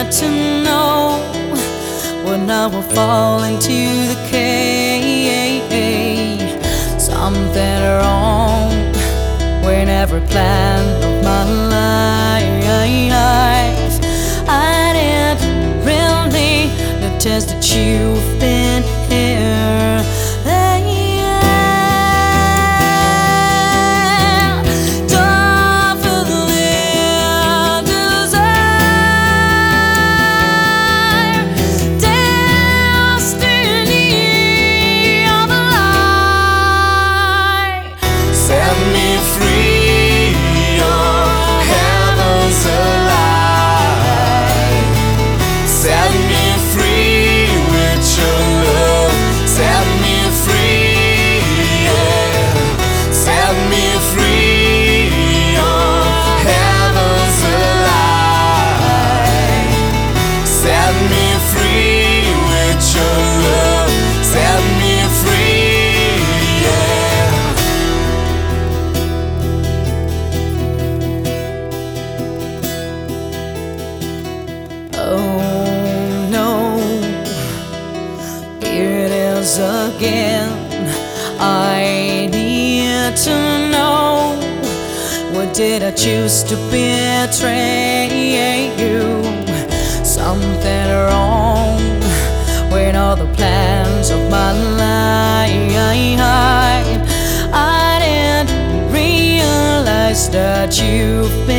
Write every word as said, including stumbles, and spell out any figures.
to know when I will fall into the cave. Something wrong when every plan of my life I didn't really notice that you've been here. Oh no, here it is again. I need to know, what did I choose to betray you? Something wrong when all the plans of my life I didn't realize that you've been